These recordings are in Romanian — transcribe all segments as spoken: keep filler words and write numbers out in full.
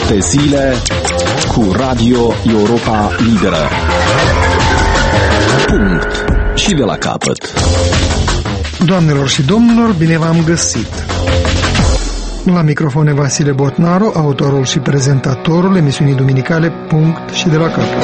Șapte zile cu Radio Europa Liberă. Punct. Și de la capăt. Doamnelor și domnilor, bine v-am găsit! La microfon Vasile Botnaru, autorul și prezentatorul emisiunii duminicale Punct și de la capăt.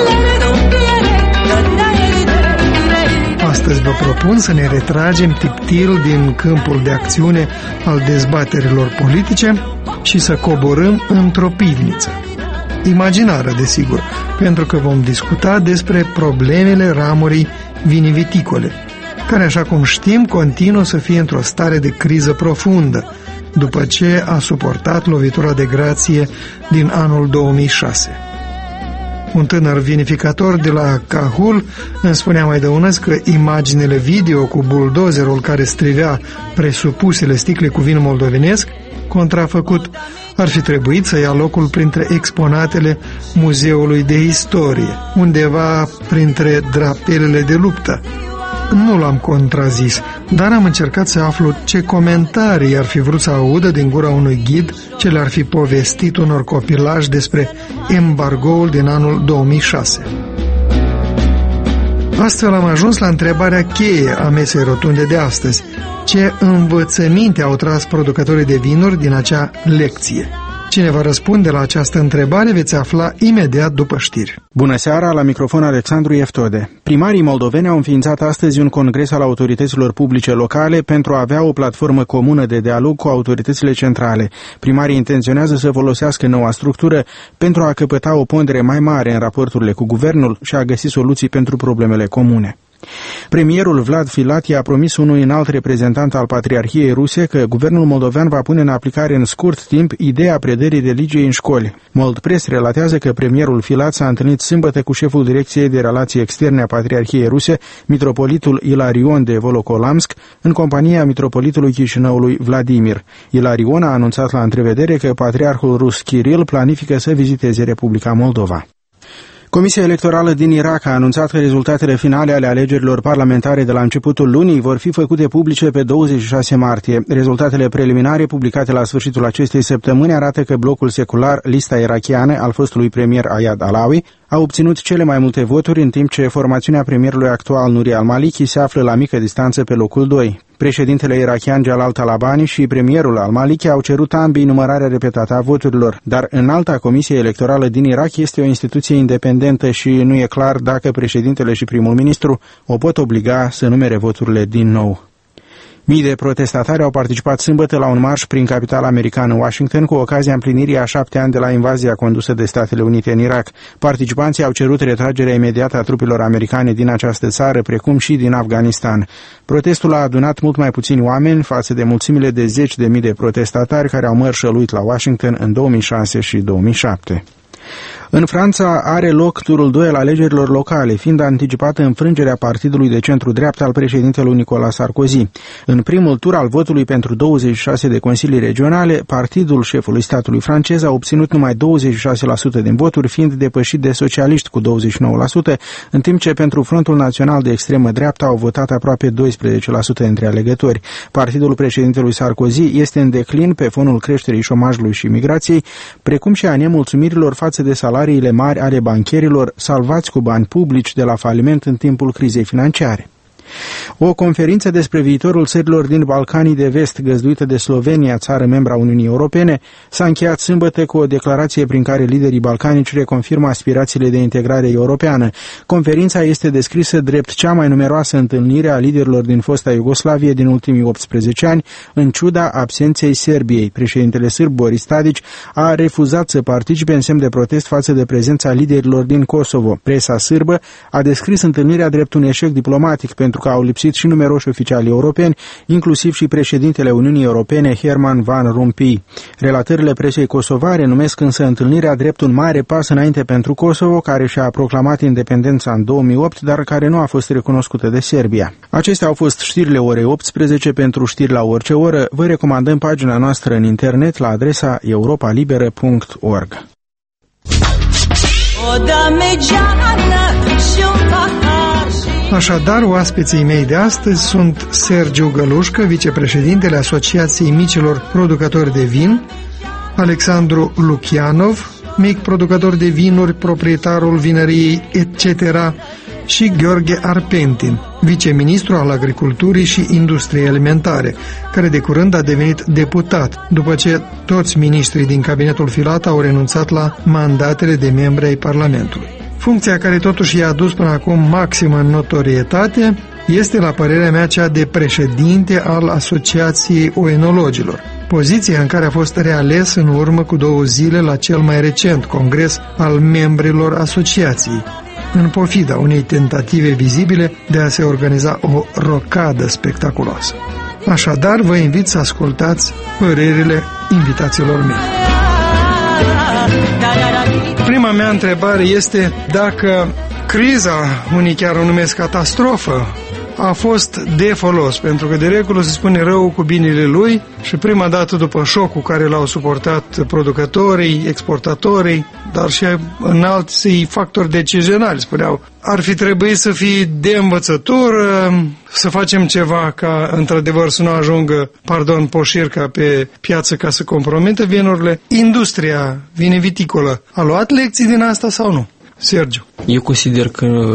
Astăzi vă propun să ne retragem tiptil din câmpul de acțiune al dezbaterilor politice și să coborâm într-o pivniță. Imaginară, desigur, pentru că vom discuta despre problemele ramurii viniviticole, care, așa cum știm, continuă să fie într-o stare de criză profundă, după ce a suportat lovitura de grație din anul două mii șase. Un tânăr vinificator de la Cahul îmi spunea mai dăunăți că imaginele video cu buldozerul care strivea presupusele sticle cu vin moldovenesc contrafăcut ar fi trebuit să ia locul printre exponatele Muzeului de Istorie, undeva printre drapelele de luptă. Nu l-am contrazis, dar am încercat să aflu ce comentarii ar fi vrut să audă din gura unui ghid ce le-ar fi povestit unor copilași despre embargoul din anul două mii șase. Astfel am ajuns la întrebarea cheie a mesei rotunde de astăzi. Ce învățăminte au tras producătorii de vinuri din acea lecție? Cine va răspunde la această întrebare veți afla imediat după știri. Bună seara, la microfon Alexandru Eftode. Primarii moldoveni au înființat astăzi un congres al autorităților publice locale pentru a avea o platformă comună de dialog cu autoritățile centrale. Primarii intenționează să folosească noua structură pentru a căpăta o pondere mai mare în raporturile cu guvernul și a găsi soluții pentru problemele comune. Premierul Vlad Filat a promis unui înalt reprezentant al Patriarhiei Ruse că guvernul moldovean va pune în aplicare în scurt timp ideea predării religiei în școli. Moldpress relatează că premierul Filat s-a întâlnit sâmbătă cu șeful Direcției de Relații Externe a Patriarhiei Ruse, mitropolitul Ilarion de Volokolamsk, în compania mitropolitului Chișinăului Vladimir. Ilarion a anunțat la întrevedere că patriarhul rus Kiril planifică să viziteze Republica Moldova. Comisia electorală din Irak a anunțat că rezultatele finale ale alegerilor parlamentare de la începutul lunii vor fi făcute publice pe douăzeci și șase martie. Rezultatele preliminare publicate la sfârșitul acestei săptămâni arată că blocul secular, Lista irachiană, al fostului premier Ayad Alawi, a obținut cele mai multe voturi, în timp ce formațiunea premierului actual Nouri al-Maliki se află la mică distanță pe locul doi. Președintele irachian Jalal Talabani și premierul al-Maliki au cerut ambii numărarea repetată a voturilor, dar Înalta Comisie Electorală din Irak este o instituție independentă și nu e clar dacă președintele și primul ministru o pot obliga să numere voturile din nou. Mii de protestatari au participat sâmbătă la un marș prin capitala americană Washington cu ocazia împlinirii a șapte ani de la invazia condusă de Statele Unite în Irak. Participanții au cerut retragerea imediată a trupelor americane din această țară, precum și din Afganistan. Protestul a adunat mult mai puțini oameni față de mulțimile de zeci de mii de protestatari care au mărșăluit la Washington în două mii șase și două mii șapte. În Franța are loc turul doi al alegerilor locale, fiind anticipată înfrângerea partidului de centru-dreapta al președintelui Nicolas Sarkozy. În primul tur al votului pentru douăzeci și șase de consilii regionale, partidul șefului statului francez a obținut numai douăzeci și șase la sută din voturi, fiind depășit de socialiști cu douăzeci și nouă la sută, în timp ce pentru Frontul Național de extremă dreapta au votat aproape doisprezece la sută dintre alegători. Partidul președintelui Sarkozy este în declin pe fonul creșterii șomajului și migrației, precum și a nemulțumirilor față de salariile mari ale bancherilor salvați cu bani publici de la faliment în timpul crizei financiare. O conferință despre viitorul țărilor din Balcanii de Vest, găzduită de Slovenia, țară membra Uniunii Europene, s-a încheiat sâmbătă cu o declarație prin care liderii balcanici reconfirmă aspirațiile de integrare europeană. Conferința este descrisă drept cea mai numeroasă întâlnire a liderilor din fosta Iugoslavie din ultimii optsprezece ani, în ciuda absenței Serbiei. Președintele sârb Boris Tadić a refuzat să participe în semn de protest față de prezența liderilor din Kosovo. Presa sârbă a descris întâlnirea drept un eșec diplomatic pentru că au lipsit și numeroși oficiali europeni, inclusiv și președintele Uniunii Europene, Herman Van Rompuy. Relatările presei kosovare numesc însă întâlnirea drept un mare pas înainte pentru Kosovo, care și-a proclamat independența în două mii opt, dar care nu a fost recunoscută de Serbia. Acestea au fost știrile orei optsprezece. Pentru știri la orice oră, vă recomandăm pagina noastră în internet la adresa europa liberă punct org. Așadar, oaspeții mei de astăzi sunt Sergiu Gălușcă, vicepreședintele Asociației Micilor Producători de Vin, Alexandru Lucianov, mic producător de vinuri, proprietarul vinăriei et cetera, și Gheorghe Arpentin, viceministru al Agriculturii și Industriei Alimentare, care de curând a devenit deputat, după ce toți miniștrii din cabinetul Filat au renunțat la mandatele de membri ai Parlamentului. Funcția care totuși i-a adus până acum maximă notorietate este, la părerea mea, cea de președinte al Asociației Oenologilor, poziția în care a fost reales în urmă cu două zile la cel mai recent congres al membrilor asociației, în pofida unei tentative vizibile de a se organiza o rocadă spectaculoasă. Așadar, vă invit să ascultați părerile invitațiilor mei. Prima mea întrebare este dacă criza, unii chiar o numesc catastrofă, a fost de folos, pentru că de regulă se spune rău cu binele lui și prima dată după șocul care l-au suportat producătorii, exportatorii, dar și în alții factori decizionali, spuneau, ar fi trebuit să fie de învățătură, să facem ceva ca într-adevăr să nu ajungă, pardon, poșirca pe piață ca să compromită vinurile. Industria vineviticolă a luat lecții din asta sau nu? Sergiu. Eu consider că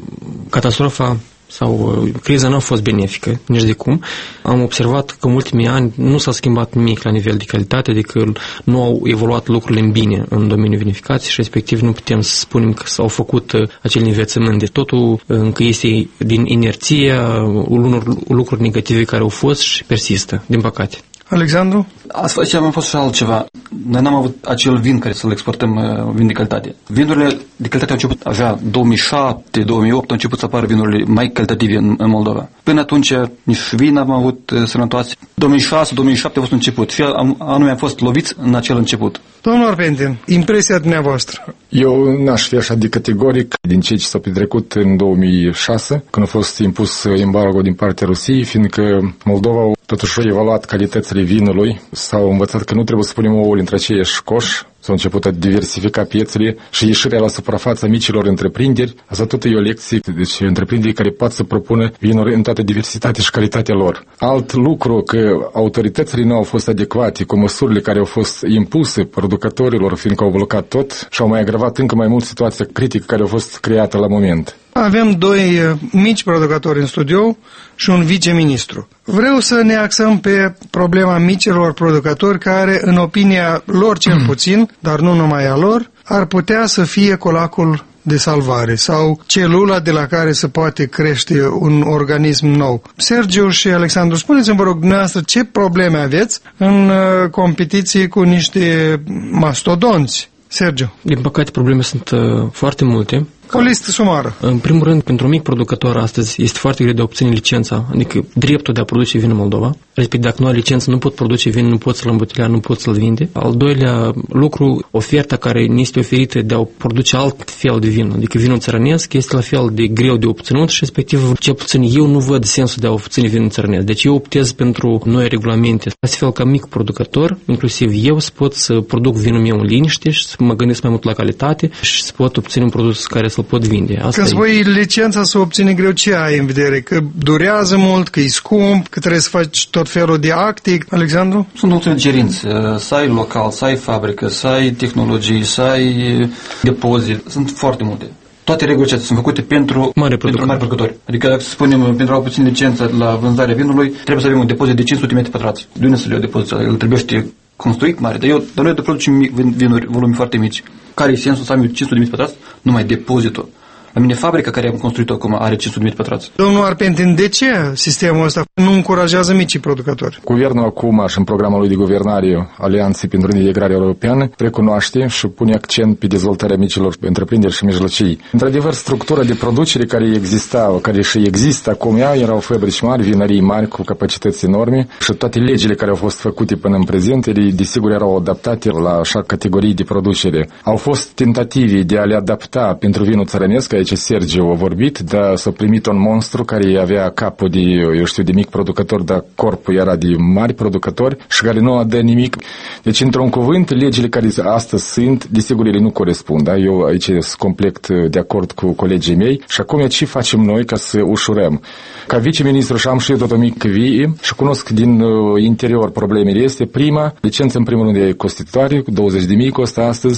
catastrofa sau criza nu a fost benefică, nici de cum. Am observat că în ultimii ani nu s-a schimbat nimic la nivel de calitate, adică nu au evoluat lucrurile în bine în domeniul vinificației și respectiv nu putem să spunem că s-au făcut acel învățământ de totul, încă este din inerție unor lucruri negative care au fost și persistă, din păcate. Alexandru? Asta am fost și altceva. Noi n-am avut acel vin care să-l exportăm, vin de calitate. Vinurile de calitate au început avea două mii șapte două mii opt, au început să apară vinurile mai calitative în, în Moldova. Până atunci nici vin am avut sănătoase. două mii șase două mii șapte a fost început. Fie anume am fost loviți în acel început. Domnul Arpentin, impresia dumneavoastră? Eu n-aș fi așa de categoric din ceea ce s-a petrecut în două mii șase, când a fost impus embargo din partea Rusiei, fiindcă Moldova totuși a evaluat calitățile vinului, s-au învățat că nu trebuie să punem ouăle între aceiași coși, s-au început a diversifica piețele și ieșirea la suprafața micilor întreprinderi. Asta tot e o lecție, deci întreprinderi care pot să propună vinuri în toată diversitatea și calitatea lor. Alt lucru, că autoritățile nu au fost adecvate cu măsurile care au fost impuse producătorilor, fiindcă au blocat tot și au mai agravat încă mai mult situația critică care a fost creată la moment. Avem doi mici producători în studio și un viceministru. Vreau să ne axăm pe problema micilor producători care, în opinia lor cel puțin, dar nu numai a lor, ar putea să fie colacul de salvare sau celula de la care se poate crește un organism nou. Sergiu și Alexandru, spuneți-mi, vă rog, dumneavoastră, ce probleme aveți în uh, competiție cu niște mastodonți? Sergiu. Din păcate, probleme sunt uh, foarte multe. O listă sumară. În primul rând, pentru un mic producător astăzi este foarte greu de a obține licența, adică dreptul de a produce vin în Moldova. Respectiv, dacă nu ai licență, nu pot produce vin, nu pot să-l îmbutelea, nu pot să-l vinde. Al doilea lucru, oferta care ne este oferită de a produce alt fel de vin, adică vinul țărănesc, este la fel de greu de obținut și respectiv, cel puțin eu nu văd sensul de a obține vinul țărănesc. Deci eu optez pentru noi regulamente, astfel ca mic producător, inclusiv eu, să pot să produc vinul meu în liniște și să mă gândesc mai mult la calitate și să pot obține un produs care să-l pot vinde. Când spui licența să obține greu, ce ai în vedere? Că durează mult, că e scump, că trebuie să faci tot felul de acte? Alexandru? Sunt multe cerințe. Să ai local, să ai fabrică, să ai tehnologii, să ai depozit. Sunt foarte multe. Toate regulile acestea sunt făcute pentru mari pentru mari producători. Adică, dacă să spunem, pentru a obține licența la vânzarea vinului, trebuie să avem un depozit de cinci sute de metri pătrați. De unde să le iau depozitul? El trebuie construit mare, dar eu, dar noi de producem vinuri, volume foarte mici. Care e sensul să am eu cinci sute de metri pătrați? Numai depozitul. La mine fabrica care am construit-o acum are cinci sute de metri pătrați. Domnul Arpentin, de ce sistemul ăsta nu încurajează micii producători? Guvernul acum și în programul lui de guvernare Alianței pentru Integrare Europeană recunoaște și pune accent pe dezvoltarea micilor întreprinderi și mijlocii. Într-adevăr, structura de producere care exista, care și există acum, ea erau fabrici mari, vinării mari cu capacități enorme și toate legile care au fost făcute până în prezent, ele desigur erau adaptate la așa categorii de producere. Au fost tentative de a le adapta pentru vinul țărănesc, aici Sergiu a vorbit, dar s-a primit un monstru care avea capul de, eu știu, de mic producător, dar corpul era de mari producători și care nu adă nimic. Deci, într-un cuvânt, legile care astăzi sunt, desigur, ele nu corespund. Da? Eu aici sunt complet de acord cu colegii mei și acum ce facem noi ca să ușurăm? Ca viceministru și am și eu tot o mică vie și cunosc din uh, interior problemele. Este prima licență, în primul rând, de constituare, douăzeci de mii costă astăzi,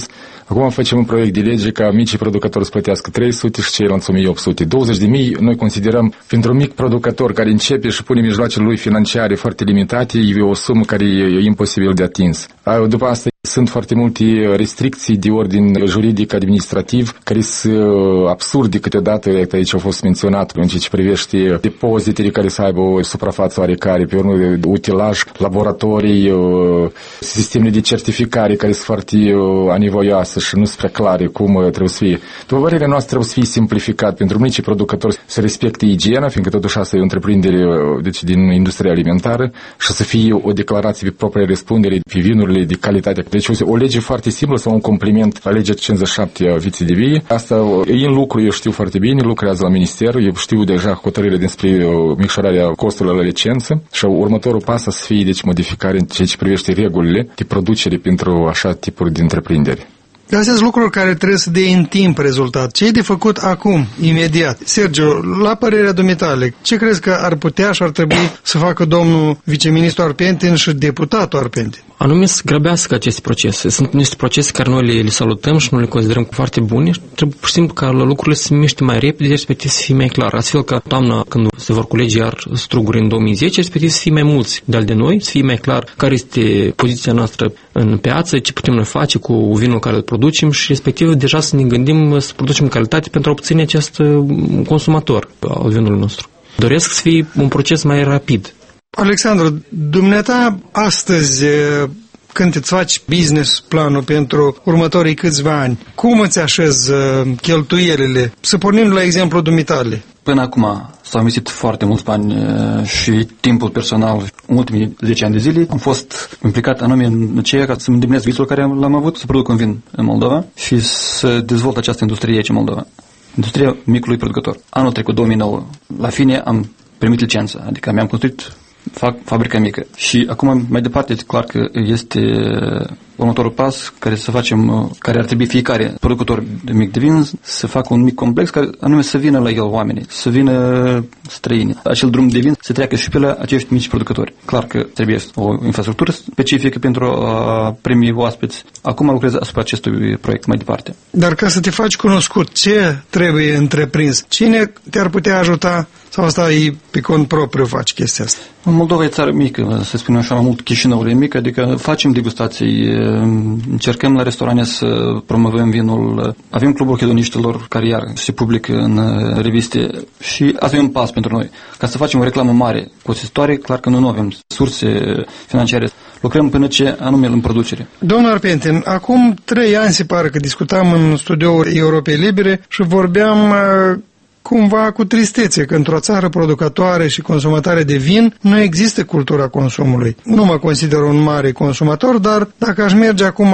Acum facem un proiect de lege ca micii producători să plătească trei sute și ceilalți o mie opt sute. douăzeci de mii noi considerăm, pentru un mic producător care începe și pune mijloacele lui financiare foarte limitate, e o sumă care e imposibil de atins. După asta sunt foarte multe restricții de ordin juridic, administrativ, care sunt absurde câteodată, aici au fost menționat în ceea ce privește depozitele care să aibă o suprafață oarecare, pe urmă utilaj, laboratorii, sistemele de certificare care sunt foarte anivoioase și nu sunt prea clare cum trebuie să fie. După părerea noastră trebuie să fie simplificat pentru micii producători să respecte igiena, fiindcă totuși asta e o întreprindere deci, din industria alimentară și să fie o declarație pe propria răspundere pe vinurile de calitate. Deci o lege foarte simplă sau un compliment la legea cincizeci și șapte a Viței de Vie. Asta e în lucru, eu știu foarte bine, lucrează la minister, eu știu deja hotărârile despre micșorarea costurilor la licență și următorul pas să fie deci modificare în ceea ce privește regulile de producere pentru așa tipuri de întreprinderi. Astea sunt lucruri care trebuie să dea în timp rezultat. Ce e de făcut acum, imediat? Sergio, la părerea dumitale, ce crezi că ar putea și ar trebui să facă domnul viceministru Arpentin și deputatul Arpentin? Anume să grăbească aceste procese. Sunt niște procese care noi le, le salutăm și noi le considerăm foarte bune. Trebuie pur și simplu ca lucrurile să se miște mai repede, respectiv să fie mai clar. Astfel că toamna, când se vor culege iar struguri în două mii zece, respectiv să fie mai mulți de-al de noi, să fie mai clar care este poziția noastră în piață, ce putem noi face cu vinul care îl producem și respectiv deja să ne gândim să producem calitate pentru a obține acest consumator al vinului nostru. Doresc să fie un proces mai rapid. Alexandru, dumneata astăzi, când îți faci business planul pentru următorii câțiva ani, cum îți așezi cheltuielile? Să pornim la exemplu dumitale. Până acum s-au investit foarte mulți bani și timpul personal în ultimii zece ani de zile. Am fost implicat anume în ceea ca să îmi îndeplinesc visul care l-am avut, să produc un vin în Moldova și să dezvolt această industrie aici în Moldova. Industria micului producător. Anul trecut, două mii nouă, la fine am primit licența, adică mi-am construit fac fabrica mică. Și acum, mai departe, este clar că este următorul pas care să facem, care ar trebui fiecare producător de mic de vin să facă un mic complex care anume să vină la el oamenii, să vină străini. Acel drum de vin să treacă și pe la acești mici producători. Clar că trebuie o infrastructură specifică pentru a primi oaspeți. Acum lucrez asupra acestui proiect mai departe. Dar ca să te faci cunoscut, ce trebuie întreprins? Cine te-ar putea ajuta? Sau asta e pe cont propriu faci chestia asta? Moldova e țară mică, să spunem așa, mai mult Chișinăul e mic, adică facem degustații, încercăm la restaurante să promovăm vinul, avem clubul hedoniștilor care iar se publică în reviste și asta e un pas pentru noi. Ca să facem o reclamă mare, costisitoare, clar că nu avem surse financiare. Lucrăm până ce anume în producere. Domnul Arpentin, acum trei ani se pare că discutam în studioul Europei Libere și vorbeam cumva cu tristețe că într-o țară producătoare și consumatoare de vin nu există cultura consumului. Nu mă consider un mare consumator, dar dacă aș merge acum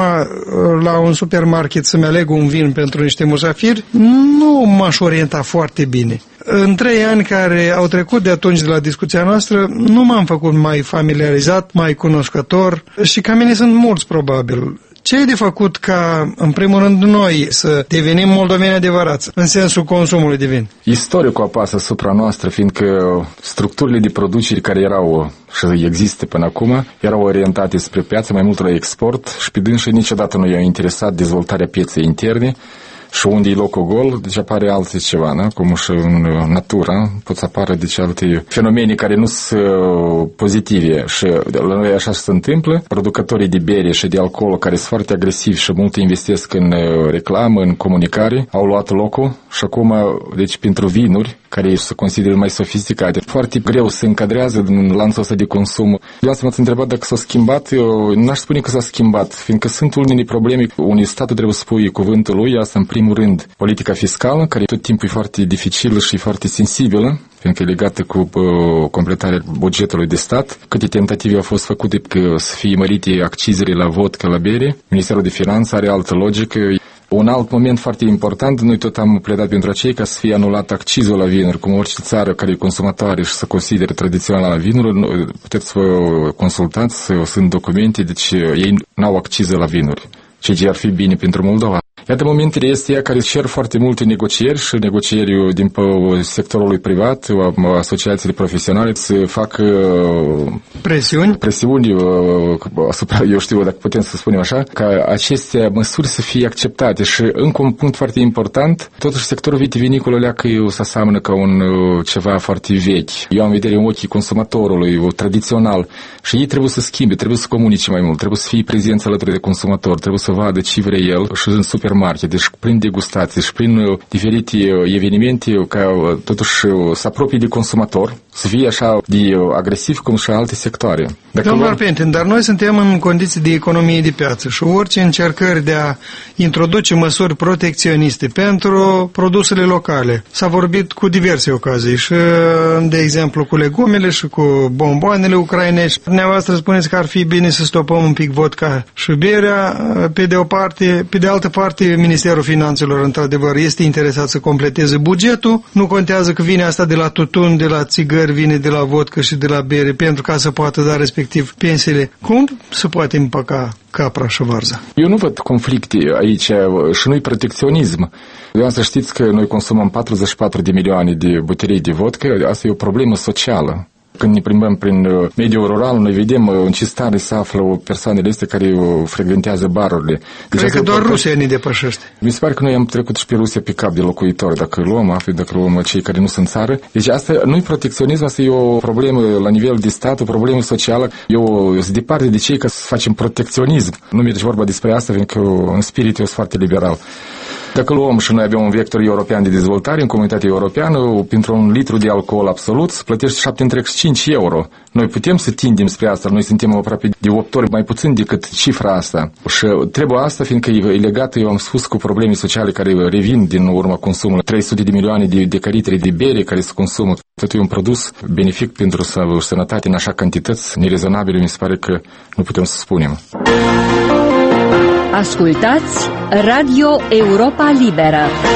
la un supermarket să-mi aleg un vin pentru niște musafiri, nu m-aș orienta foarte bine. În trei ani care au trecut de atunci de la discuția noastră, nu m-am făcut mai familiarizat, mai cunoscător și ca mine sunt mulți probabil. Ce e de făcut ca, în primul rând, noi să devenim moldoveni adevărați în sensul consumului de vin? Istoricul apasă asupra noastră, fiindcă structurile de producere care erau și există până acum erau orientate spre piață, mai mult la export și pe dânsii niciodată nu i-a interesat dezvoltarea pieței interne. Și unde e locul gol, deci apare alte ceva, na? Cum și în natură, pot să apară deci alte fenomene care nu sunt pozitive și la noi așa se întâmplă. Producătorii de bere și de alcool care sunt foarte agresivi și mult investesc în reclamă, în comunicare, au luat locul și acum, deci pentru vinuri, care se consideră mai sofisticate, foarte greu se încadrează în lanțul ăsta de consum. Eu m-ați întrebat dacă s-a schimbat, eu n-aș spune că s-a schimbat, fiindcă sunt unele probleme, unui stat trebuie să spui cuvântul lui, asta în primul rând, politica fiscală, care tot timpul e foarte dificilă și foarte sensibilă, fiindcă e legată cu uh, completarea bugetului de stat. Câte tentative au fost făcute că să fie mărite accizele la vodcă, la bere, Ministerul de Finanțe are altă logică. Un alt moment foarte important, noi tot am pledat pentru acei ca să fie anulat accizul la vinuri, cum orice țară care e consumatoare și să considere tradițional la vinuri, puteți să vă consultați, sunt documente, deci ei n-au acciză la vinuri, ceea ce ar fi bine pentru Moldova. Iată momentele este ea care cer foarte multe negocieri și negocieri din sectorul privat, asociațiile profesionale să facă presiuni, presiuni asupra, eu știu, dacă putem să spunem așa, ca aceste măsuri să fie acceptate. Și încă un punct foarte important, totuși sectorul vitivinicol leacă să seamănă ca un ceva foarte vechi. Eu am în vedere în ochii consumatorului, tradițional, și ei trebuie să schimbe, trebuie să comunice mai mult, trebuie să fie prezenți alături de consumator, trebuie să vadă ce vrea el și în supermarket, deci prin degustații și prin diferite evenimente, ca totuși să apropie de consumator, să fie așa de agresiv cum și alte sectoare. Domnul Arpentin, dar noi suntem în condiții de economie de piață și orice încercări de a introduce măsuri protecționiste pentru produsele locale. S-a vorbit cu diverse ocazii și, de exemplu, cu legumele și cu bomboanele ucrainești. Dumneavoastră spuneți că ar fi bine să stopăm un pic vodka și berea, pe de o parte, pe de altă parte, Ministerul Finanțelor, într-adevăr, este interesat să completeze bugetul. Nu contează că vine asta de la tutun, de la țigări, vine de la vodcă și de la bere, pentru ca să poată da respectiv pensiile. Cum se poate împăca capra și varza? Eu nu văd conflicte aici și nu-i protecționism. Eu să știți că noi consumăm patruzeci și patru de milioane de butelii de vodcă, asta e o problemă socială. Când ne plimbăm prin mediul rural, noi vedem în ce stare se află persoanele astea care frecventează barurile. Deci cred că doar Rusia ne depășește. Mi se pare că noi am trecut și pe Rusia pe cap de locuitori, dacă luăm, afli, dacă luăm cei care nu sunt țară. Deci asta nu-i protecționism, asta e o problemă la nivel de stat, o problemă socială. Eu sunt departe de cei că să facem protecționism. Nu merge vorba despre asta, pentru că în spirit eu sunt foarte liberal. Dacă luăm și noi avem un vector european de dezvoltare în comunitatea europeană, pentru un litru de alcool absolut se plătește șapte virgulă cinci euro. Noi putem să tindem spre asta, noi suntem aproape de opt ori mai puțin decât cifra asta. Și trebuie asta, fiindcă e legată, eu am spus, cu probleme sociale care revin din urma consumului. trei sute de milioane de, de calitri de bere care se consumă. Tot e un produs benefic pentru sănătate în așa cantități nerezonabile, mi se pare că nu putem să spunem. Ascultați Radio Europa Liberă.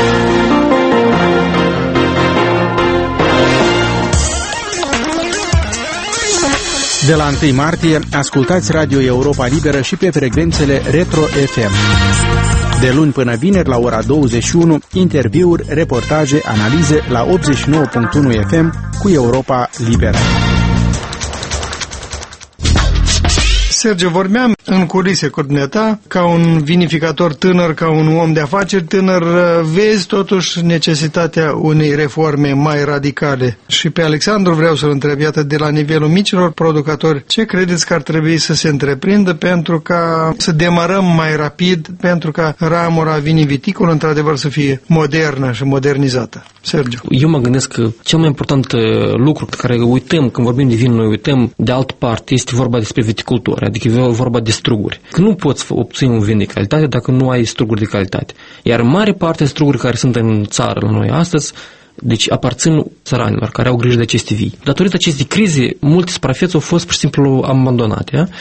De la întâi martie, ascultați Radio Europa Liberă și pe frecvențele Retro F M. De luni până vineri, la ora douăzeci și unu, interviuri, reportaje, analize la optzeci și nouă virgulă unu F M cu Europa Liberă. Sergiu, vorbeam în culise cu dumneata, ca un vinificator tânăr, ca un om de afaceri tânăr, vezi totuși necesitatea unei reforme mai radicale. Și pe Alexandru vreau să-l întreb, iată, de la nivelul micilor producători, ce credeți că ar trebui să se întreprindă pentru ca să demarăm mai rapid, pentru ca ramura viniviticol într-adevăr să fie modernă și modernizată? Sergiu. Eu mă gândesc că cel mai important lucru pe care uităm când vorbim de vin, noi uităm de altă parte, este vorba despre viticultură. Adică e vorba de struguri. Că nu poți obține un vin de calitate dacă nu ai struguri de calitate. Iar mare parte de struguri care sunt în țară la noi astăzi, deci aparțin țăranilor care au grijă de aceste vii. Datorită acestei crize, multe suprafețe au fost pur și simplu abandonate. A?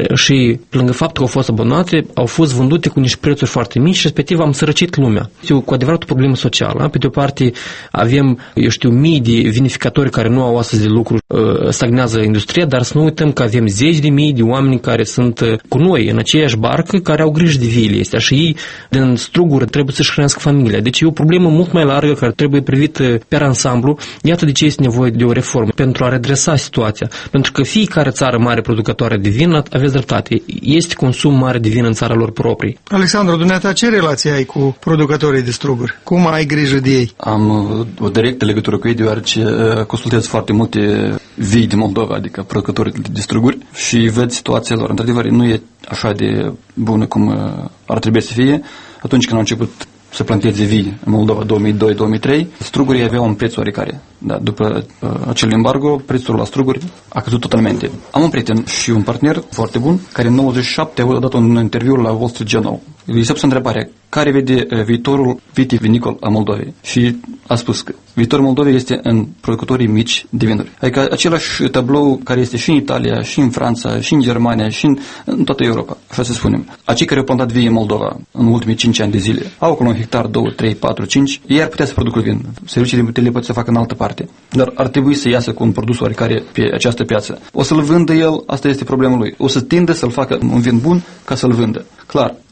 Și lângă faptul că au fost abandonate, au fost vândute cu niște prețuri foarte mici și respectiv am sărăcit lumea. Este cu adevărat o problemă socială. A? Pe de o parte avem, eu știu, mii de vinificatori care nu au astăzi de lucru, stagnează industria, dar să nu uităm că avem zeci de mii de oameni care sunt cu noi în aceeași barcă, care au grijă de viile astea și ei din struguri trebuie să-și hrănească familia. Deci e o problemă mult mai largă care trebuie privită pe ansamblu. Iată de ce este nevoie de o reformă pentru a redresa situația. Pentru că fiecare țară mare producătoare de vin, aveți dreptate, este consum mare de vin în țara lor proprii. Alexandru, dumneata, ce relație ai cu producătorii de struguri? Cum ai grijă de ei? Am o directă legătură cu ei, deoarece consultez foarte multe vii din Moldova, adică producători de struguri, și văd situația lor. Într-adevăr, nu e așa de bună cum ar trebui să fie. Atunci când au început să planteze vii în Moldova două mii doi două mii trei, strugurii aveau un preț oarecare. Da, după uh, acel embargo, prețul la struguri a căzut totalmente. Am un prieten și un partener foarte bun, care în nouăzeci și șapte a dat un interviu la Wall Street Journal. Îi s-a pus întrebarea, care vede uh, viitorul vitivinicol a Moldovei? Și a spus că viitorul Moldovei este în producătorii mici de vinuri. Adică același tablou care este și în Italia, și în Franța, și în Germania, și în, în toată Europa, așa să spunem. Acei care au plantat vii în Moldova în ultimii cinci ani de zile, au acolo un hectar, doi, trei, patru, cinci, ei ar putea să producă vin. Serviciile le pot să facă în altă parte. Dar ar trebui să iasă cu un produs oarecare pe această piață. O să-l vândă el, asta este problema lui. O să tindă să-l facă un vin bun ca să-l vândă. Clar, o să vadă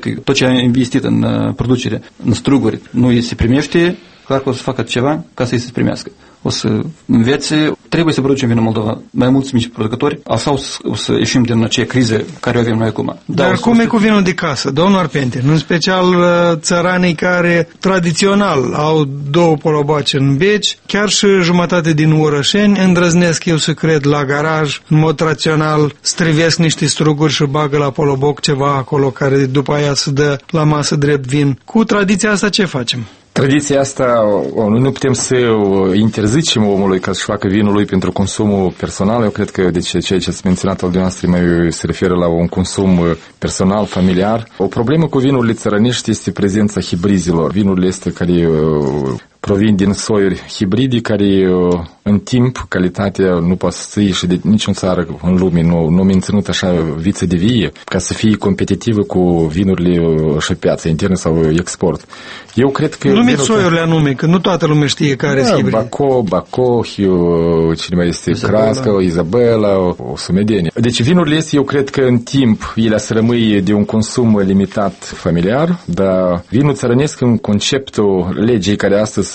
că tot ce a investit în uh, producere, în struguri, nu îi se primește, clar că o să facă ceva ca să îi se primească. O să învețe, trebuie să producem vin în Moldova mai mulți mici producători, sau o să ieșim din acea criză care o avem noi acum. Dar da, cum e cu vinul de casă, domnul Arpente? În special țăranii care tradițional au două poloboace în beci, chiar și jumătate din orășeni îndrăznesc, eu să cred, la garaj, în mod rațional, strivesc niște struguri și bagă la poloboc ceva acolo care după aia se dă la masă drept vin. Cu tradiția asta ce facem? Tradiția asta, noi nu putem să interzicem omului ca să-și facă vinul lui pentru consumul personal. Eu cred că deci, ceea ce ați menționat al dumneavoastră mai se referă la un consum personal, familiar. O problemă cu vinurile țărănești este prezența hibrizilor. Vinurile este care provin din soiuri hibride care în timp calitatea nu poate să ieși de niciun țară în lume, nu, nu menținut așa viță de vie ca să fie competitivă cu vinurile și piața internă sau export. Eu cred că... Numiți soiurile anume, că nu toată lumea știe care da, sunt hibride. Baco, Baco, cine mai este, Crasca, Izabela, o sumedenie. Deci vinurile este, eu cred că în timp ele să rămâie de un consum limitat familiar, dar vinul țărănesc în conceptul legii care astăzi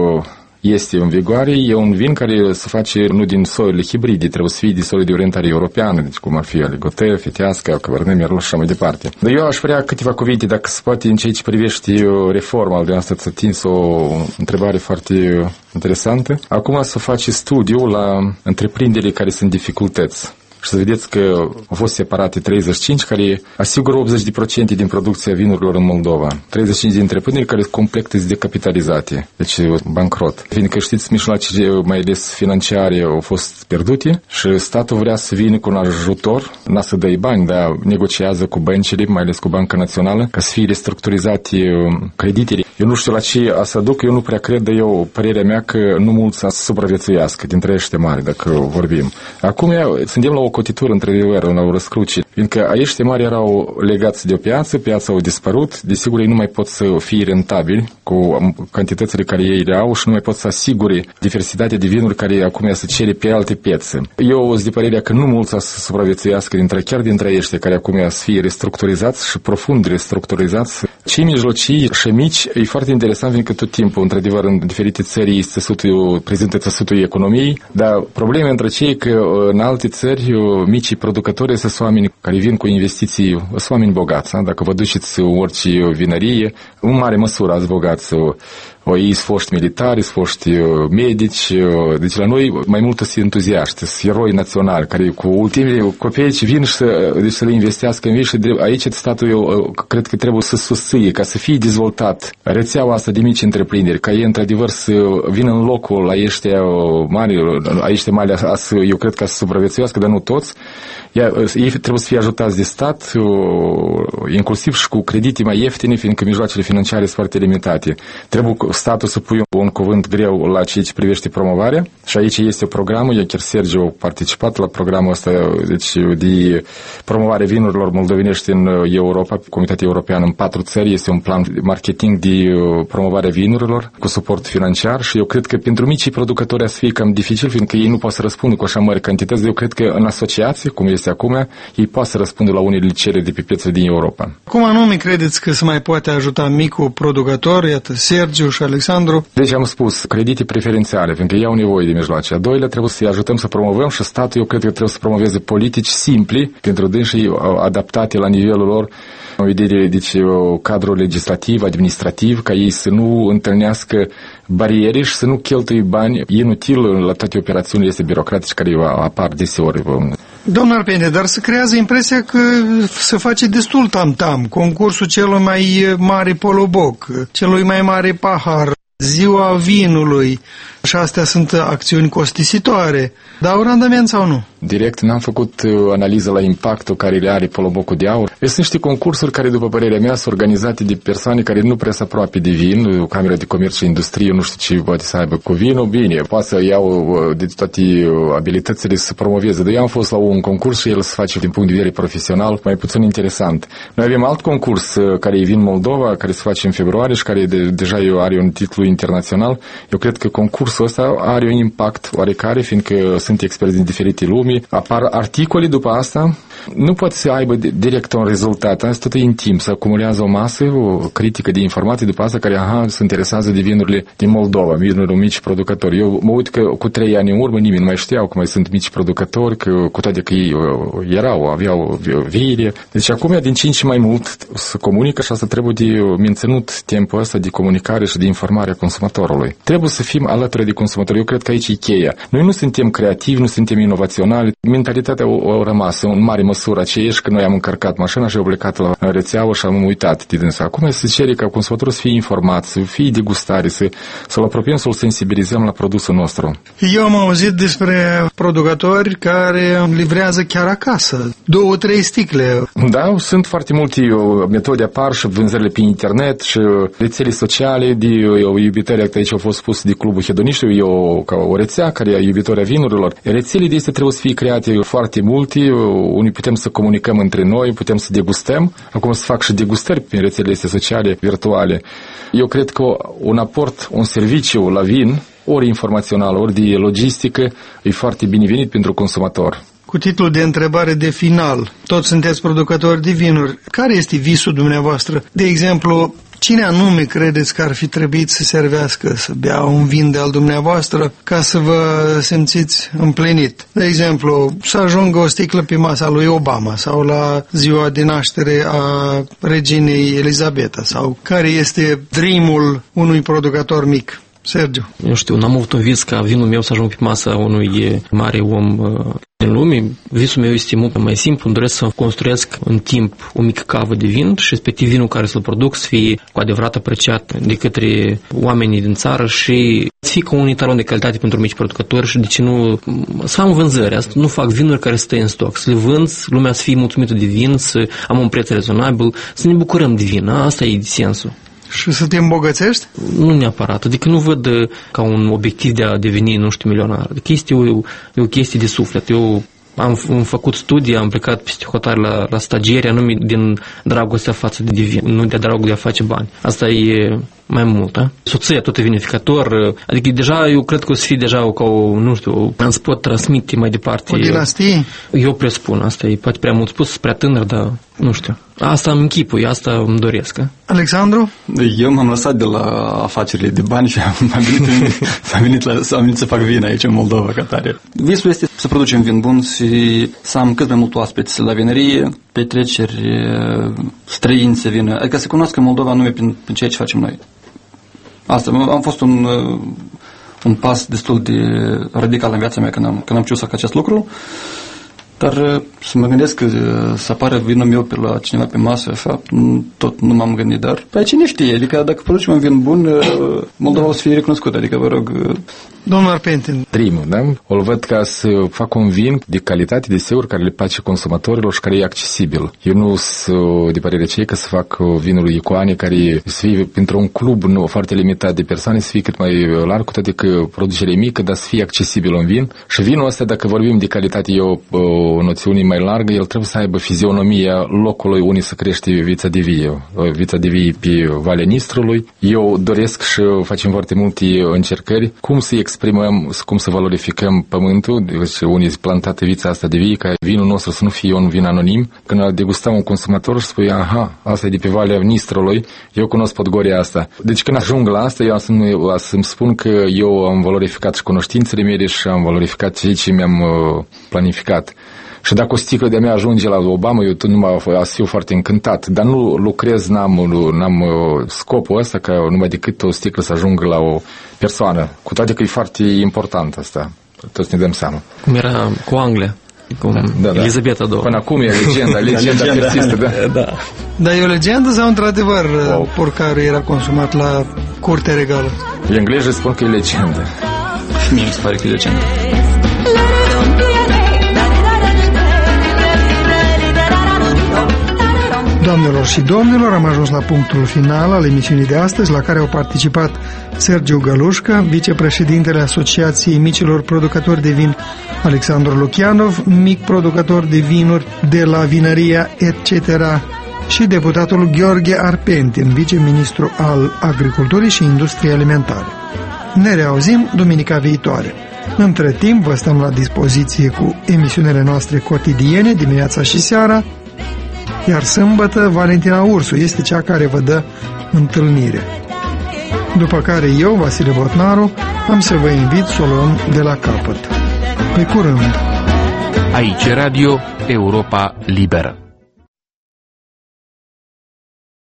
este în vigoare, e un vin care se face nu din soiurile hibride, trebuie să fie din soiul de orientare europeană, deci cum ar fi Aligoté, Fitească, Cabernet Merlot și așa mai departe. Dar eu aș vrea câteva cuvinte, dacă se poate, în ceea ce privește reforma, de asta ți-a atins o întrebare foarte interesantă. Acum să face studiu la întreprinderile care sunt dificultăți. Și să vedeți că au fost separate treizeci și cinci care asigură optzeci la sută din producția vinurilor în Moldova. treizeci și cinci de întreprinderi care sunt complet decapitalizate, deci bankrot. Fiindcă știți, mijloacele mai ales financiare au fost pierdute și statul vrea să vină cu un ajutor, n-a să dă bani, dar negociază cu băncile, mai ales cu Banca Națională, ca să fie restructurizate creditele. Eu nu știu la ce a să duc, eu nu prea cred, dar eu, părerea mea că nu mulți să supraviețuiască dintre ăștia mari, dacă vorbim. Acum suntem la o cotitură într-adevăr, la o răscruce, fiindcă aici mari erau legați de o piață, piața au dispărut, desigur ei nu mai pot să fie rentabili cu cantitățile care ei le au și nu mai pot să asigure diversitatea de vinuri care acum se cere pe alte piețe. Eu sunt de părerea că nu mulți să supraviețuiască dintre, chiar dintre ăștia care acum să fie restructurizați și profund restructurizați. Cei mijlocii și mici, e foarte interesant, fiindcă tot timpul, într-adevăr, în diferite țări țesutul, prezintă țesutul economiei, dar problema între cei că în alte țări micii producători sunt oameni care vin cu investiții, sunt oameni bogați. Da? Dacă vă duceți orice vinărie, în mare măsură ați bogați. O, ei sunt foști militari, sunt foști medici, deci la noi mai mult sunt entuziaști, sunt eroi naționali care cu ultimele copeici vin și să, deci să le investească în vin și aici statul eu cred că trebuie să susține ca să fie dezvoltat rețeaua asta de mici întreprinderi, ca ei într-adevăr să vină în locul la ăștia mari, aici mari, eu cred că să supraviețuiască, dar nu toți. Ei trebuie să fie ajutați de stat, inclusiv și cu credite mai ieftine, fiindcă mijloacele financiare sunt foarte limitate. Trebuie statul să pui un cuvânt greu la ceea ce privește promovarea și aici este o programă, eu chiar Sergiu a participat la programul ăsta deci, de promovare vinurilor moldovenești în Europa, Comunitatea Europeană în patru țări, este un plan de marketing de promovare vinurilor cu suport financiar și eu cred că pentru micii producători să fie cam dificil, fiindcă ei nu pot să răspundă cu așa mari cantități, eu cred că în asociație, cum este acum, ei pot să răspundă la unele cereri de pe piețe din Europa. Cum anume credeți că se mai poate ajuta micul producător, iată, Sergiu și Alexandru? Deci am spus, credite preferențiale, fiindcă ei au nevoie de mijloace. A doilea, trebuie să-i ajutăm să promovăm și statul, eu cred că trebuie să promoveze politici simple pentru dânsii adaptate la nivelul lor, în vedere, deci, cadrul legislativ, administrativ, ca ei să nu întâlnească bariere și să nu cheltui bani inutil la toate operațiunile este birocratice care apar deseori. Domnul Arpente, dar se creează impresia că se face destul tam-tam, concursul celui mai mare poloboc, celui mai mare pahar, ziua vinului și astea sunt acțiuni costisitoare. Dau randament sau nu? Direct n-am făcut uh, analiză la impactul care le are polobocul de aur. Sunt niște concursuri care, după părerea mea, sunt organizate de persoane care nu prea se apropie de vin, Camera de Comerț și Industrie, nu știu ce poate să aibă cu vinul, bine, poate să iau uh, de toate uh, abilitățile să promoveze. Dar eu am fost la un concurs și el se face din punct de vedere profesional mai puțin interesant. Noi avem alt concurs uh, care e Vin Moldova, care se face în februarie și care de, deja are un titlu internațional, eu cred că concursul ăsta are un impact oarecare, fiindcă sunt experți din diferite lumi, apar articole după asta, nu poate să aibă direct un rezultat, asta tot e în timp, să acumulează o masă, o critică de informații după asta care, aha, se interesează de vinurile din Moldova, vinurile mici producători. Eu mă uit că cu trei ani în urmă nimeni nu mai știau că mai sunt mici producători, că cu toate că ei erau, aveau viere. Deci acum din ce în ce mai mult să comunică și asta trebuie de menținut timpul ăsta de comunicare și de informare a consumatorului. Trebuie să fim alături de consumator. Eu cred că aici e cheia. Noi nu suntem creativi, nu suntem inovaționali. Mentalitatea a rămas în mare măsură aceeași că noi am încărcat mașina și am plecat la rețeaua și am uitat de dânsa. Acum se cere ca consumatorul să fie informat, să fie degustare, să, să-l apropiem, să-l sensibilizăm la produsul nostru. Eu am auzit despre producători care livrează chiar acasă, două, trei sticle. Da, sunt foarte multe metode apar și vânzările pe internet și rețele sociale de iubitori, aici au fost spus de Clubul Hedoniștilor, eu ca o rețea care e iubitoarea vinurilor. Rețele de astea trebuie să fie create foarte multe, unii putem să comunicăm între noi, putem să degustăm, acum să fac și degustări prin rețelele astea sociale, virtuale. Eu cred că un aport, un serviciu la vin, ori informațional, ori de logistică, e foarte binevenit pentru consumator. Cu titlul de întrebare de final, toți sunteți producători de vinuri, care este visul dumneavoastră? De exemplu, cine anume credeți că ar fi trebuit să servească, să bea un vin de al dumneavoastră ca să vă simțiți împlinit? De exemplu, să ajungă o sticlă pe masa lui Obama sau la ziua de naștere a reginei Elizabeta, sau care este dream-ul unui producător mic? Sergiu. Eu știu, n-am avut un vis ca vinul meu să ajung pe masa unui mare om uh, din lume. Visul meu este mult mai simplu. Îmi doresc să construiesc în timp o mică cavă de vin și respectiv vinul care să-l produc să fie cu adevărat apreciat de către oamenii din țară și să fie ca un etalon de calitate pentru mici producători și de ce nu să am vânzări. Asta nu fac vinuri care să stă în stoc. Să le vând, lumea să fie mulțumită de vin, să am un preț rezonabil, să ne bucurăm de vin. Asta e sensul. Și să te îmbogățești? Nu neapărat. Adică nu văd ca un obiectiv de a deveni, nu știu, milionar. Adică este o, e o chestie de suflet. Eu am, am făcut studii, am plecat peste hotare la, la stagieri, anume din dragostea față de vin, nu de dragul de a face bani. Asta e mai mult, a? Soția tot e vinificator, adică deja eu cred că o să fie deja ca o, nu știu, îmi pot transmite mai departe. O dinastie? Eu presupun, asta e poate prea mult spus, prea tânăr, dar nu știu. Asta îmi închipui, asta îmi doresc. A? Alexandru? Eu m-am lăsat de la afacerile de bani și am venit, am venit, la, am venit să fac vin aici în Moldova, ca tare. Visul este să producem vin bun și să am cât mai mult oaspeți la vinărie, petreceri, străini să vină, adică să cunoască Moldova nume prin, prin ceea ce facem noi. Asta am fost un, un pas destul de radical în viața mea când am, când am știut să fac acest lucru, dar să mă gândesc că să apară vinul meu pe la cineva pe masă, așa, tot nu m-am gândit, dar pe cine știe, adică dacă producem un vin bun, Moldova o să fie recunoscută, adică vă rog. Domnul Arpentin. Primul, da? O văd ca să fac un vin de calitate, de sigur, care le place consumatorilor și care e accesibil. Eu nu sunt de părere cei că să fac vinul icoane care să fie pentru un club nu, foarte limitat de persoane, să fie cât mai larg, cu toate că producerea e mică, dar să fie accesibil un vin. Și vinul ăsta, dacă vorbim de calitate, e o, o noțiune mai largă, el trebuie să aibă fizionomia locului unde să crește vița de vie. Vița de vie pe Valea Nistrului. Eu doresc și facem foarte multe încercări cum să exprimăm, cum să valorificăm pământul, deci unii plantată vița asta de vie, ca vinul nostru să nu fie un vin anonim. Când degustăm un consumator și spui, aha, asta e de pe Valea Nistrului, eu cunosc Podgoria asta. Deci când ajung la asta, eu să-mi, să-mi spun că eu am valorificat și cunoștințele mele și am valorificat ceea ce mi-am planificat. Și dacă o sticlă de-a mea ajunge la Obama, eu tot numai să fiu foarte încântat. Dar nu lucrez, n-am, n-am scopul ăsta ca numai decât o sticlă să ajungă la o persoană. Cu toate că e foarte important asta. Toți ne dăm seama. Cum era cu Anglia. Cum da, da, Elizabeta a doua. Până acum e legenda, legenda persistă, da. da. Dar e o legendă sau într-adevăr wow. porcarul era consumat la curte regală? Englezii spun că e legendă. Mie mi se pare că e legendă. Doamnelor și domnilor, am ajuns la punctul final al emisiunii de astăzi, la care au participat Sergiu Gălușcă, vicepreședintele Asociației Micilor Producători de Vin, Alexandru Lucianov, mic producător de vinuri de la vinăria et cetera și deputatul Gheorghe Arpentin, viceministru al Agriculturii și Industriei Alimentare. Ne reauzim duminica viitoare. Între timp, vă stăm la dispoziție cu emisiunile noastre cotidiene, dimineața și seara, iar sâmbătă, Valentina Ursu este cea care vă dă întâlnire. După care eu, Vasile Botnaru, am să vă invit să o luăm de la capăt. Pe curând! Aici Radio Europa Liberă.